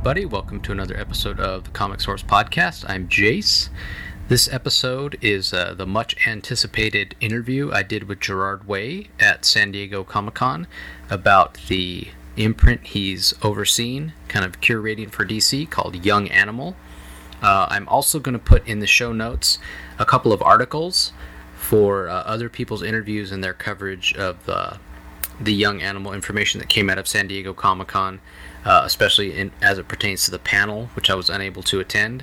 everybody. Welcome to another episode of the Comic Source Podcast. I'm Jace. This episode is the much-anticipated interview I did with Gerard Way at San Diego Comic-Con about the imprint he's overseen, kind of curating for DC, called Young Animal. I'm also going to put in the show notes a couple of articles for other people's interviews and their coverage of the Young Animal information that came out of San Diego Comic-Con, especially as it pertains to the panel, which I was unable to attend.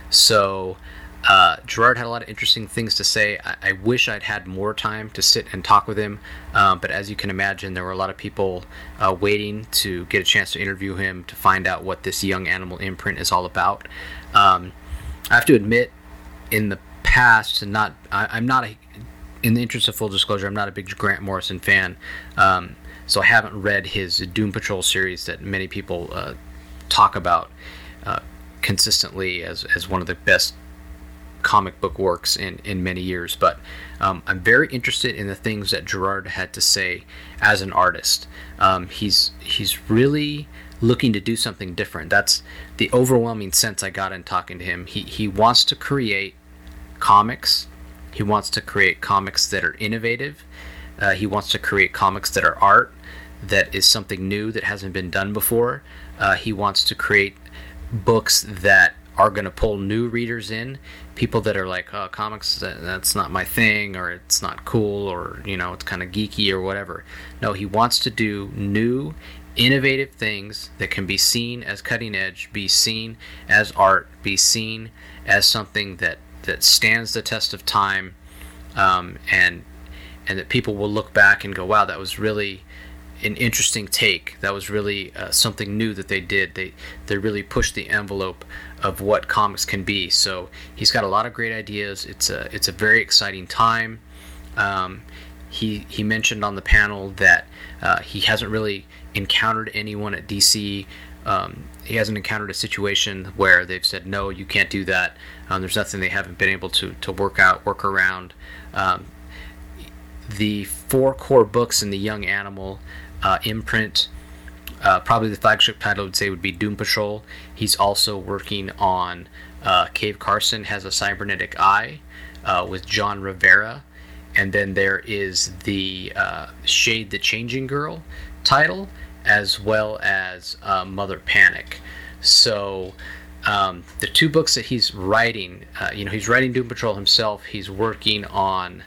So Gerard had a lot of interesting things to say. I wish I'd had more time to sit and talk with him, but as you can imagine, there were a lot of people waiting to get a chance to interview him to find out what this Young Animal imprint is all about. I have to admit, in the past, in the interest of full disclosure, I'm not a big Grant Morrison fan, so I haven't read his Doom Patrol series that many people talk about consistently as one of the best comic book works in many years. But I'm very interested in the things that Gerard had to say as an artist. He's really looking to do something different. That's the overwhelming sense I got in talking to him. He wants to create comics. He wants to create comics that are innovative. He wants to create comics that are art, that is something new that hasn't been done before. He wants to create books that are going to pull new readers in, people that are like, oh, comics, that's not my thing, or it's not cool, or, it's kind of geeky or whatever. No, he wants to do new, innovative things that can be seen as cutting edge, be seen as art, be seen as something that stands the test of time, and that people will look back and go, wow, that was really an interesting take. That was really something new that they did. They really pushed the envelope of what comics can be. So he's got a lot of great ideas. It's a very exciting time. He mentioned on the panel that he hasn't really encountered anyone at DC. He hasn't encountered a situation where they've said, no, you can't do that. There's nothing they haven't been able to work around. The 4 core books in the Young Animal imprint, probably the flagship title I would say would be Doom Patrol. He's also working on Cave Carson Has a Cybernetic Eye with John Rivera. And then there is the Shade the Changing Girl title, as well as Mother Panic. So the 2 books that he's writing, he's writing Doom Patrol himself. He's working on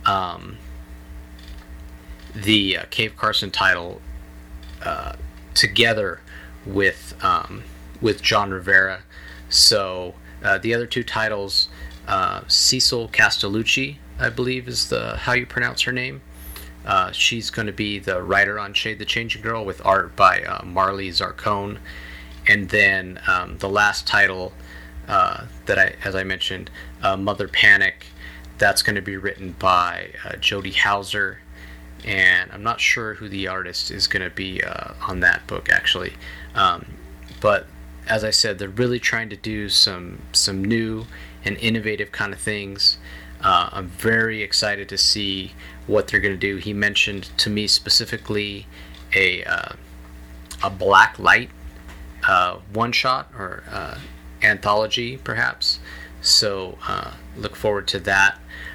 the Cave Carson title together with John Rivera. So the other 2 titles, Cecil Castellucci, I believe is how you pronounce her name. She's going to be the writer on Shade the Changing Girl with art by Marley Zarcone. And then the last title as I mentioned, Mother Panic, that's going to be written by Jody Hauser. And I'm not sure who the artist is going to be on that book, actually. But as I said, they're really trying to do some new and innovative kind of things. I'm very excited to see what they're going to do. He mentioned to me specifically a Black Light one-shot or anthology, perhaps. So look forward to that.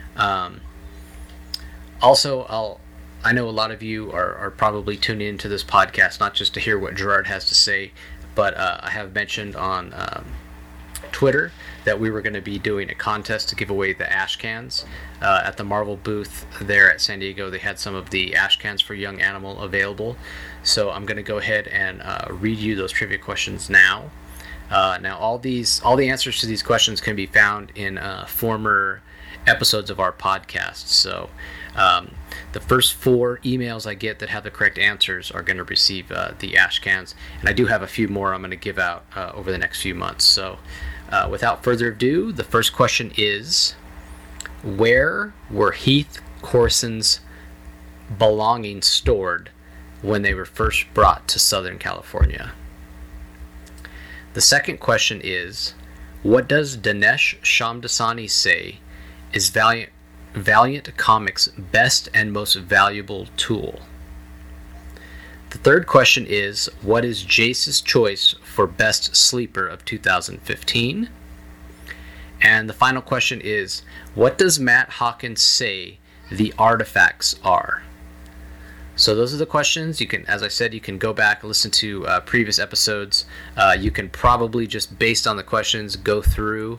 Also, I know a lot of you are probably tuning into this podcast not just to hear what Gerard has to say, but I have mentioned on Twitter that we were going to be doing a contest to give away the ash cans at the Marvel booth there at San Diego. They had some of the ash cans for Young Animal available, so I'm going to go ahead and read you those trivia questions now. Now, all the answers to these questions can be found in former episodes of our podcast. So the first 4 emails I get that have the correct answers are going to receive the ash cans, and I do have a few more I'm going to give out over the next few months. So without further ado, the first question is, where were Heath Corson's belongings stored when they were first brought to Southern California? The second question is, what does Dinesh Shamdasani say is Valiant Comics' best and most valuable tool? The third question is, what is Jace's choice for best sleeper of 2015? And the final question is, what does Matt Hawkins say the artifacts are? So those are the questions. You can, as I said, you can go back and listen to previous episodes. You can probably just, based on the questions, go through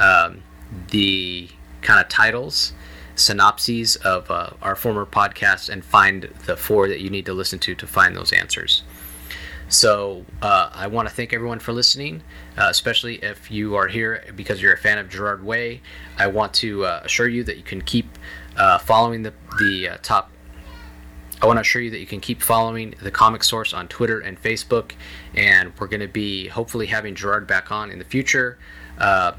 the kind of titles, synopses of our former podcasts, and find the 4 that you need to listen to find those answers. So I want to thank everyone for listening, especially if you are here because you're a fan of Gerard Way. I want to assure you that you can keep following the top. I want to assure you that you can keep following the Comic Source on Twitter and Facebook, and we're going to be hopefully having Gerard back on in the future. I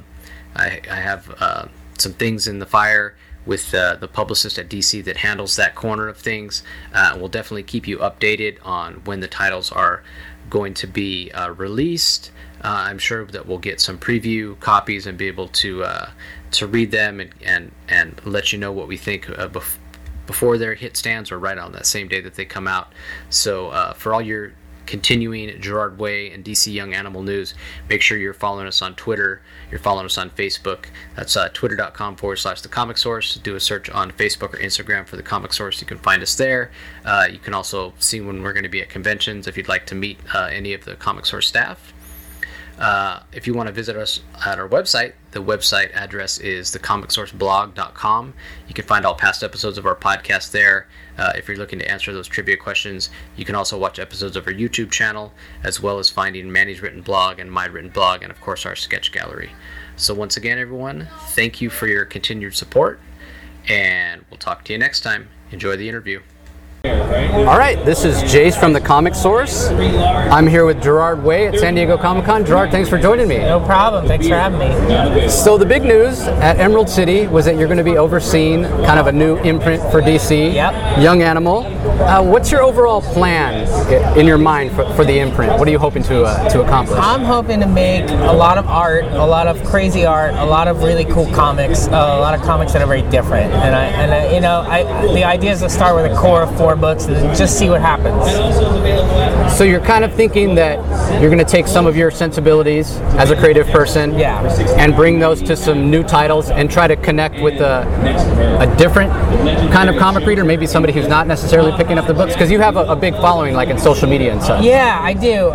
have some things in the fire with the publicist at DC that handles that corner of things. We'll definitely keep you updated on when the titles are going to be released. I'm sure that we'll get some preview copies and be able to read them and let you know what we think before their hit stands or right on that same day that they come out. So for all your continuing Gerard Way and DC Young Animal news, make sure you're following us on Twitter, you're following us on Facebook. That's twitter.com/The Comic Source. Do a search on Facebook or Instagram for The Comic Source. You can find us there. You can also see when we're going to be at conventions if you'd like to meet any of the Comic Source staff. If you want to visit us at our website, the website address is thecomicsourceblog.com. You can find all past episodes of our podcast there. If you're looking to answer those trivia questions, you can also watch episodes of our YouTube channel, as well as finding Manny's written blog and my written blog, and of course our sketch gallery. So once again, everyone, thank you for your continued support, and we'll talk to you next time. Enjoy the interview. All right, this is Jace from The Comic Source. I'm here with Gerard Way at San Diego Comic-Con. Gerard, thanks for joining me. No problem. Thanks for having me. So the big news at Emerald City was that you're going to be overseeing kind of a new imprint for DC, Yep. Young Animal. What's your overall plan in your mind for the imprint? What are you hoping to accomplish? I'm hoping to make a lot of art, a lot of crazy art, a lot of really cool comics, a lot of comics that are very different. And the idea is to start with a core of 4 books and just see what happens. So you're kind of thinking that you're going to take some of your sensibilities as a creative person, and bring those to some new titles and try to connect with a different kind of comic reader, maybe somebody who's not necessarily picking up the books, because you have a big following like in social media and such. Yeah, I do.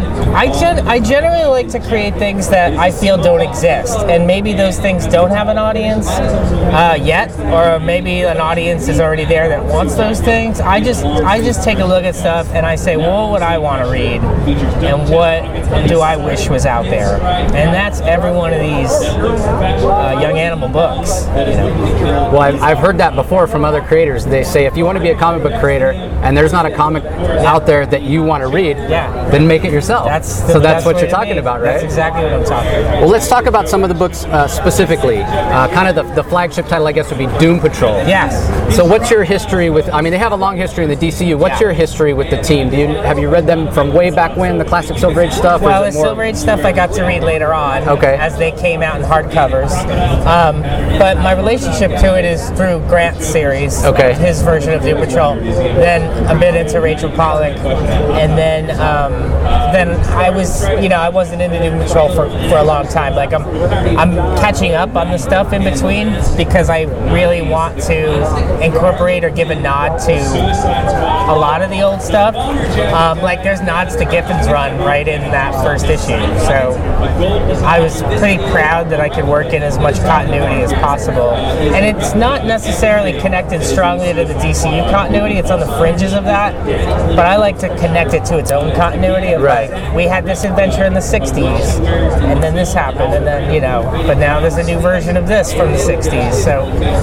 I generally like to create things that I feel don't exist, and maybe those things don't have an audience yet, or maybe an audience is already there that wants those things. I just take a look at stuff and I say, well, what would I want to read, and what do I wish was out there, and that's every one of these Young Animal books. Well, I've heard that before from other creators. They say if you want to be a comic book creator and there's not a comic out there that you want to read, then make it yourself. That's what you're talking about, right? That's exactly what I'm talking about. Well, let's talk about some of the books specifically. Kind of the flagship title, I guess, would be Doom Patrol. Yes. So what's your history with, I mean, they have a long history in the DCU. What's your history with the team? Have you read them from way back when, the classic Silver Age stuff? Well, the Silver Age stuff I got to read later on, as they came out in hardcovers. But my relationship to it is through Grant's series, his version of Doom Patrol. Then a bit into Rachel Pollack, and then I was, I wasn't into Doom Patrol for a long time. Like I'm catching up on the stuff in between because I really want to incorporate or give a nod to a lot of the old stuff. Like there's nods to Giffen's run right in that first issue. So I was pretty proud that I could work in as much continuity as possible. And it's not necessarily connected strongly to the DCU continuity. It's on the fringes of that. But I like to connect it to its own continuity of like, we had this adventure in the 60s, and then this happened, and then, but now there's a new version of this from the 60s. So,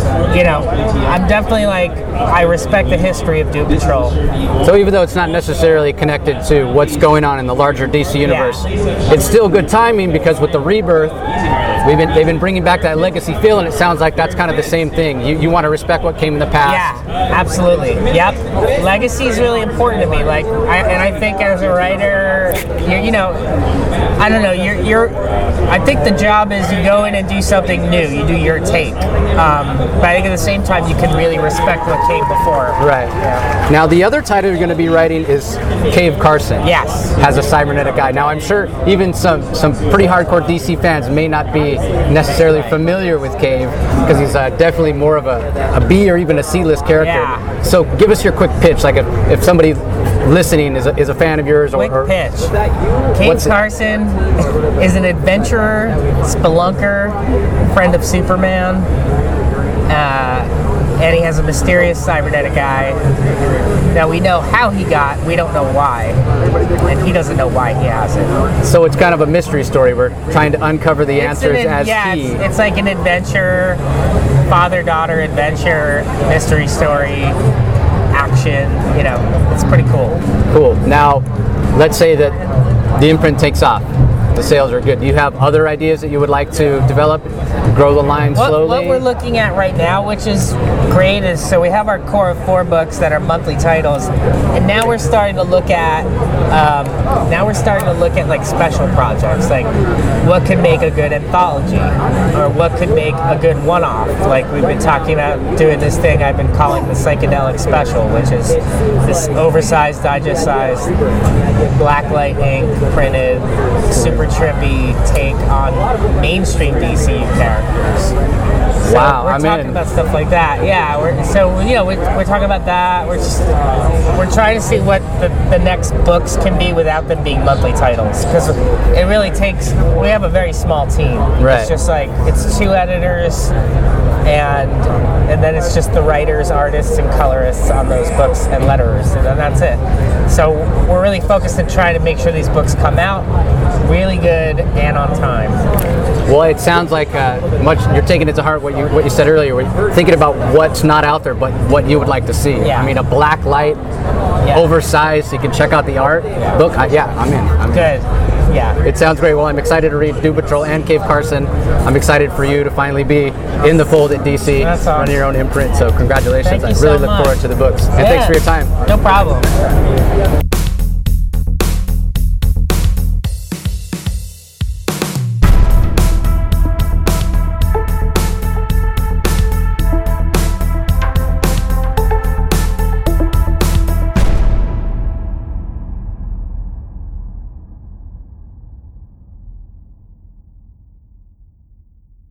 I'm definitely like, I respect the history of Doom Patrol. So even though it's not necessarily connected to what's going on in the larger DC universe, it's still good timing because with the Rebirth, they've been bringing back that legacy feel, and it sounds like that's kind of the same thing. You want to respect what came in the past. Yeah, absolutely. Yep. Legacy is really important to me. Like, I think as a writer, I don't know. I think the job is you go in and do something new. You do your take. But I think at the same time, you can really respect what came before. Right. Yeah. Now, the other title you're going to be writing is Cave Carson. Yes. As a cybernetic guy. Now, I'm sure even some pretty hardcore DC fans may not be necessarily familiar with Cave, because he's definitely more of a B or even a C-list character. Yeah. So give us your quick pitch, like if somebody listening is a fan of yours. Quick pitch. Cave Carson is an adventurer, spelunker, friend of Superman, and he has a mysterious cybernetic eye. Now we know how he got, we don't know why, and he doesn't know why he has it. So it's kind of a mystery story. We're trying to uncover the answers as he. It's like an adventure, father-daughter adventure, mystery story, action. You know, it's pretty cool. Cool. Now, let's say that the imprint takes off. The sales are good. Do you have other ideas that you would like to develop? Grow the line slowly? What we're looking at right now, which is great, is so we have our core of 4 books that are monthly titles, and now we're starting to look at like special projects, like what could make a good anthology, or what could make a good one-off. Like we've been talking about doing this thing I've been calling the Psychedelic Special, which is this oversized, digest-sized, black light ink printed, super trippy take on mainstream DCU characters. So wow, we're talking about stuff like that. Yeah, we're talking about that. We're trying to see what the next books can be without them being monthly titles, because it really takes. We have a very small team. Right. It's just like it's 2 editors, and then it's just the writers, artists, and colorists on those books, and letterers, and then that's it. So we're really focused on trying to make sure these books come out really good and on time. Well, it sounds like you're taking it to heart what you said earlier. We're thinking about what's not out there, but what you would like to see. Yeah. I mean, a black light, oversized, so you can check out the art. Book, I'm in. Good. Yeah. It sounds great. Well, I'm excited to read Doom Patrol and Cave Carson. I'm excited for you to finally be in the fold at DC, running your own imprint. So congratulations. Thank you I really so look much. forward to the books. And thanks for your time. No problem.